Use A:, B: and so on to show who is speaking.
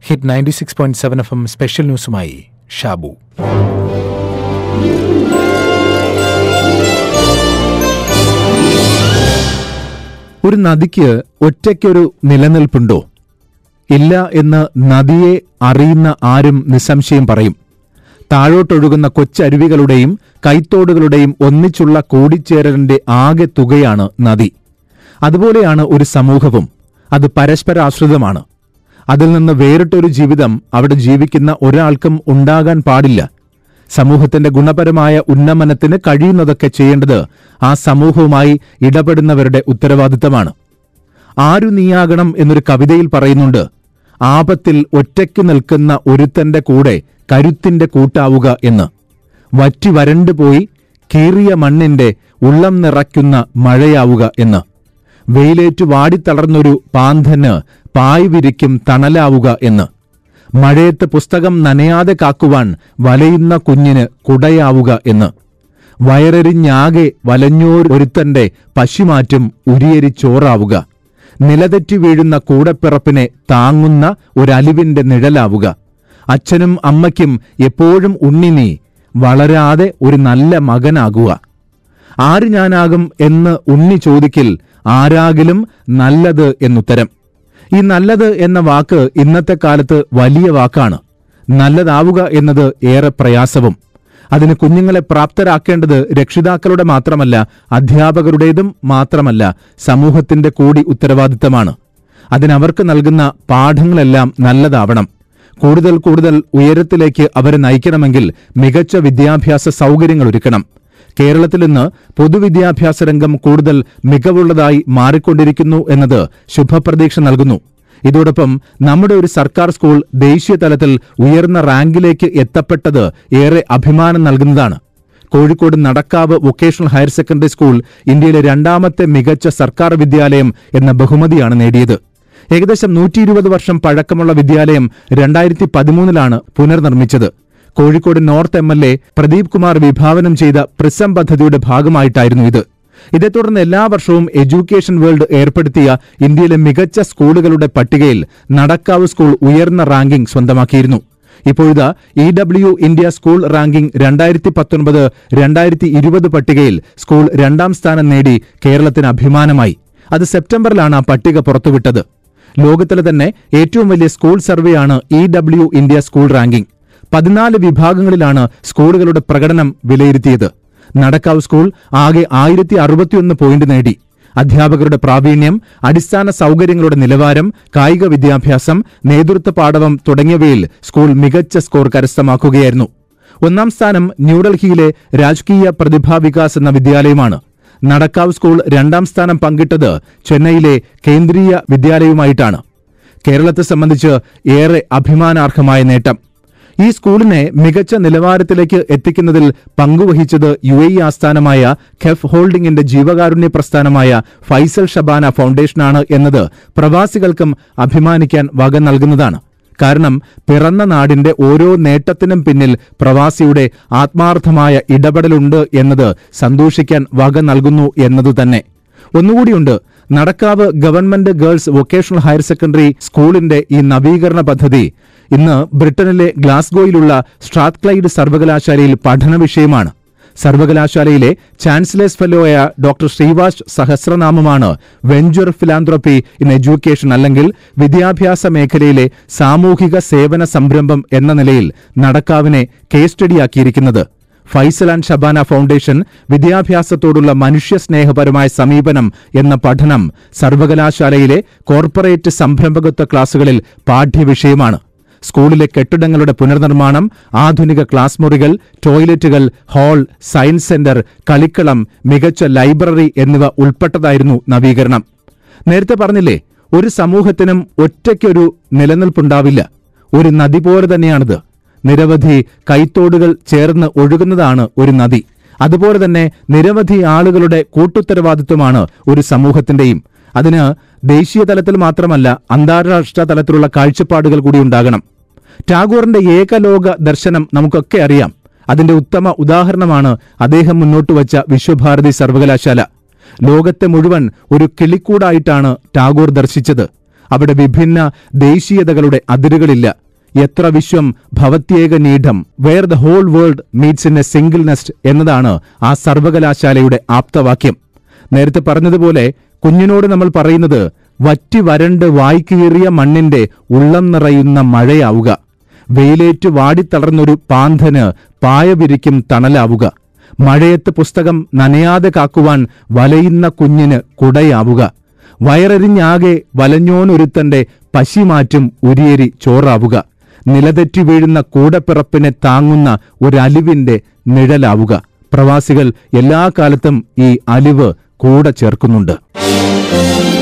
A: Hit 96.7 FM special ന്യൂസുമായി ഷാബു.
B: ഒരു നദിക്ക് ഒറ്റയ്ക്കൊരു നിലനിൽപ്പുണ്ടോ? ഇല്ല എന്ന് നദിയെ അറിയുന്ന ആരും നിസ്സംശയം പറയും. താഴോട്ടൊഴുകുന്ന കൊച്ചരുവികളുടെയും കൈത്തോടുകളുടെയും ഒന്നിച്ചുള്ള കൂടിച്ചേരലിന്റെ ആകെ തുകയാണ് നദി. അതുപോലെയാണ് ഒരു സമൂഹവും. അത് പരസ്പരാശ്രിതമാണ്. അതിൽ നിന്ന് വേറിട്ടൊരു ജീവിതം അവിടെ ജീവിക്കുന്ന ഒരാൾക്കും ഉണ്ടാകാൻ പാടില്ല. സമൂഹത്തിന്റെ ഗുണപരമായ ഉന്നമനത്തിന് കഴിയുന്നതൊക്കെ ചെയ്യേണ്ടത് ആ സമൂഹവുമായി ഇടപെടുന്നവരുടെ ഉത്തരവാദിത്തമാണ്. ആരു നീയാകണം എന്നൊരു കവിതയിൽ പറയുന്നുണ്ട്, ആപത്തിൽ ഒറ്റയ്ക്ക് നിൽക്കുന്ന ഒരുത്തന്റെ കൂടെ കരുത്തിന്റെ കൂട്ടാവുക എന്ന്. വറ്റി വരണ്ടുപോയി കീറിയ മണ്ണിന്റെ ഉള്ളം നിറയ്ക്കുന്ന മഴയാവുക എന്ന്. വെയിലേറ്റു വാടിത്തളർന്നൊരു പാന്തന് പായ് വിരിക്കും തണലാവുക എന്ന്. മഴയത്ത് പുസ്തകം നനയാതെ കാക്കുവാൻ വലയുന്ന കുഞ്ഞിന് കുടയാവുക എന്ന്. വയറെരിഞ്ഞാകെ വലഞ്ഞോരൊരുത്തന്റെ പശുമാറ്റും ഉരിയരിച്ചോറാവുക. നിലതെറ്റി വീഴുന്ന കൂടപ്പിറപ്പിനെ താങ്ങുന്ന ഒരലിവിന്റെ നിഴലാവുക. അച്ഛനും അമ്മയ്ക്കും എപ്പോഴും ഉണ്ണി നീ, വളരാതെ ഒരു നല്ല മകനാകുക. ആര് ഞാനാകും എന്ന് ഉണ്ണി ചോദിക്കിൽ ആരാകിലും നല്ലത് എന്നുത്തരം. ഈ നല്ലത് എന്ന വാക്ക് ഇന്നത്തെ കാലത്ത് വലിയ വാക്കാണ്. നല്ലതാവുക എന്നത് ഏറെ പ്രയാസവും. അതിന് കുഞ്ഞുങ്ങളെ പ്രാപ്തരാക്കേണ്ടത് രക്ഷിതാക്കളുടെ മാത്രമല്ല, അധ്യാപകരുടേതും മാത്രമല്ല, സമൂഹത്തിന്റെ കൂടി ഉത്തരവാദിത്തമാണ്. അതിനവർക്ക് നൽകുന്ന പാഠങ്ങളെല്ലാം നല്ലതാവണം. കൂടുതൽ കൂടുതൽ ഉയരത്തിലേക്ക് അവരെ നയിക്കണമെങ്കിൽ മികച്ച വിദ്യാഭ്യാസ സൗകര്യങ്ങൾ ഒരുക്കണം. കേരളത്തിൽ ഇന്ന് പൊതുവിദ്യാഭ്യാസ രംഗം കൂടുതൽ മികവുള്ളതായി മാറിക്കൊണ്ടിരിക്കുന്നു എന്നത് ശുഭപ്രതീക്ഷ നൽകുന്നു. ഇതോടൊപ്പം നമ്മുടെ ഒരു സർക്കാർ സ്കൂൾ ദേശീയ തലത്തിൽ ഉയർന്ന റാങ്കിലേക്ക് എത്തപ്പെട്ടത് ഏറെ അഭിമാനം നൽകുന്നതാണ്. Kozhikode Nadakkavu vocational higher secondary school ഇന്ത്യയിലെ രണ്ടാമത്തെ മികച്ച സർക്കാർ വിദ്യാലയം എന്ന ബഹുമതിയാണ് നേടിയത്. ഏകദേശം 120 വർഷം പഴക്കമുള്ള വിദ്യാലയം 2013 പുനർനിർമ്മിച്ചത്. കോഴിക്കോട് നോർത്ത് MLA പ്രദീപ് കുമാർ വിഭാവനം ചെയ്ത പ്രിസം പദ്ധതിയുടെ ഭാഗമായിട്ടായിരുന്നു ഇത്. ഇതേ തുടർന്ന് എല്ലാ വർഷവും എഡ്യൂക്കേഷൻ വേൾഡ് ഏർപ്പെടുത്തിയ ഇന്ത്യയിലെ മികച്ച സ്കൂളുകളുടെ പട്ടികയിൽ നടക്കാവ് സ്കൂൾ ഉയർന്ന റാങ്കിംഗ് സ്വന്തമാക്കിയിരുന്നു. ഇപ്പോഴിതാ EW ഇന്ത്യ സ്കൂൾ റാങ്കിംഗ് 2019-2020 പട്ടികയിൽ സ്കൂൾ 2ാം സ്ഥാനം നേടി കേരളത്തിന് അഭിമാനമായി. അത് സെപ്റ്റംബറിലാണ് ആ പട്ടിക പുറത്തുവിട്ടത്. ലോകത്തിലെ തന്നെ ഏറ്റവും വലിയ സ്കൂൾ സർവേയാണ് EW ഇന്ത്യ സ്കൂൾ റാങ്കിംഗ്. 14 വിഭാഗങ്ങളിലാണ് സ്കൂളുകളുടെ പ്രകടനം വിലയിരുത്തിയത്. നടക്കാവ് സ്കൂൾ ആകെ 1061 പോയിന്റ് നേടി. അധ്യാപകരുടെ പ്രാവീണ്യം, അടിസ്ഥാന സൗകര്യങ്ങളുടെ നിലവാരം, കായിക വിദ്യാഭ്യാസം, നേതൃത്വ പാടവം തുടങ്ങിയവയിൽ സ്കൂൾ മികച്ച സ്കോർ കരസ്ഥമാക്കുകയായിരുന്നു. 1ാം സ്ഥാനം ന്യൂഡൽഹിയിലെ രാജകീയ പ്രതിഭാ വികാസ് എന്ന വിദ്യാലയമാണ്. നടക്കാവ് സ്കൂൾ 2ാം സ്ഥാനം പങ്കിട്ടത് ചെന്നൈയിലെ കേന്ദ്രീയ വിദ്യാലയവുമായിട്ടാണ്. കേരളത്തെ സംബന്ധിച്ച് ഏറെ അഭിമാനാർഹമായ നേട്ടം. ഈ സ്കൂളിനെ മികച്ച നിലവാരത്തിലേക്ക് എത്തിക്കുന്നതിൽ പങ്കുവഹിച്ചത് UAE ആസ്ഥാനമായ ഖെഫ് ഹോൾഡിംഗിന്റെ ജീവകാരുണ്യ പ്രസ്ഥാനമായ ഫൈസൽ ഷബാന ഫൗണ്ടേഷനാണ് എന്നത് പ്രവാസികൾക്കും അഭിമാനിക്കാൻ വക നൽകുന്നതാണ്. കാരണം പിറന്ന നാടിന്റെ ഓരോ നേട്ടത്തിനും പിന്നിൽ പ്രവാസിയുടെ ആത്മാർത്ഥമായ ഇടപെടലുണ്ട് എന്നത് സന്തോഷിക്കാൻ വക നൽകുന്നു എന്നതുതന്നെ. ഒന്നുകൂടിയുണ്ട്, Nadakkavu government girls vocational higher secondary സ്കൂളിന്റെ ഈ നവീകരണ പദ്ധതി ഇന്ന് ബ്രിട്ടനിലെ ഗ്ലാസ്ഗോയിലുള്ള സ്ട്രാത്ക്ലൈഡ് സർവകലാശാലയിൽ പഠന വിഷയമാണ്. സർവകലാശാലയിലെ ചാൻസലേഴ്സ് ഫെലോയായ ഡോക്ടർ ശ്രീവാസ് സഹസ്രനാമമാണ് വെഞ്ചർ ഫിലാന്ത്രപ്പി ഇൻ എഡ്യൂക്കേഷൻ, അല്ലെങ്കിൽ വിദ്യാഭ്യാസ മേഖലയിലെ സാമൂഹിക സേവന സംരംഭം എന്ന നിലയിൽ നടക്കാവിനെ കേസ് സ്റ്റഡിയാക്കിയിരിക്കുന്നത്. ഫൈസൽ ആൻഡ് ഷബാന ഫൗണ്ടേഷൻ വിദ്യാഭ്യാസത്തോടുള്ള മനുഷ്യസ്നേഹപരമായ സമീപനം എന്ന പഠനം സർവകലാശാലയിലെ കോർപ്പറേറ്റ് സംരംഭകത്വ ക്ലാസുകളിൽ പാഠ്യവിഷയമാണ്. സ്കൂളിലെ കെട്ടിടങ്ങളുടെ പുനർനിർമ്മാണം, ആധുനിക ക്ലാസ് മുറികൾ, ടോയ്ലറ്റുകൾ, ഹാൾ, സയൻസ് സെന്റർ, കളിക്കളം, മികച്ച ലൈബ്രറി എന്നിവ ഉൾപ്പെട്ടതായിരുന്നു നവീകരണം. നേരത്തെ പറഞ്ഞില്ലേ, ഒരു സമൂഹത്തിനും ഒറ്റയ്ക്കൊരു നിലനിൽപ്പുണ്ടാവില്ല. ഒരു നദി പോലെ തന്നെയാണിത്. നിരവധി കൈത്തോടുകൾ ചേർന്ന് ഒഴുകുന്നതാണ് ഒരു നദി. അതുപോലെ തന്നെ നിരവധി ആളുകളുടെ കൂട്ടുത്തരവാദിത്വമാണ് ഒരു സമൂഹത്തിന്റെയും. അതിന് ദേശീയ തലത്തിൽ മാത്രമല്ല, അന്താരാഷ്ട്ര തലത്തിലുള്ള കാഴ്ചപ്പാടുകൾ കൂടി ഉണ്ടാകണം. ടാഗോറിന്റെ ഏകലോക ദർശനം നമുക്കൊക്കെ അറിയാം. അതിന്റെ ഉത്തമ ഉദാഹരണമാണ് അദ്ദേഹം മുന്നോട്ടുവച്ച വിശ്വഭാരതി സർവകലാശാല. ലോകത്തെ മുഴുവൻ ഒരു കിളിക്കൂടായിട്ടാണ് ടാഗോർ ദർശിച്ചത്. അവിടെ വിഭിന്ന ദേശീയതകളുടെ അതിരുകളില്ല. എത്ര വിശ്വം ഭവത്യേക നീഢം, where the whole world meets in a single nest എന്നതാണ് ആ സർവകലാശാലയുടെ ആപ്തവാക്യം. നേരത്തെ പറഞ്ഞതുപോലെ കുഞ്ഞിനോട് നമ്മൾ പറയുന്നത് വറ്റി വരണ്ട് വായ്ക്കീറിയ മണ്ണിന്റെ ഉള്ളം നിറയുന്ന മഴയാവുക, വെയിലേറ്റ് വാടിത്തളർന്നൊരു പാന്തന് പായ വിരിക്കും തണലാവുക, മഴയത്ത് പുസ്തകം നനയാതെ കാക്കുവാൻ വലയുന്ന കുഞ്ഞിന് കുടയാവുക, വയറെറിഞ്ഞാകെ വലഞ്ഞോനൊരുത്തന്റെ പശിമാറ്റും ഉരിയരി ചോറാവുക, നിലതെറ്റി വീഴുന്ന കൂടപ്പിറപ്പിനെ താങ്ങുന്ന ഒരലിവിന്റെ നിഴലാവുക. പ്രവാസികൾ എല്ലാ കാലത്തും ഈ അലിവ് കൂടെ ചേർക്കുന്നുണ്ട്.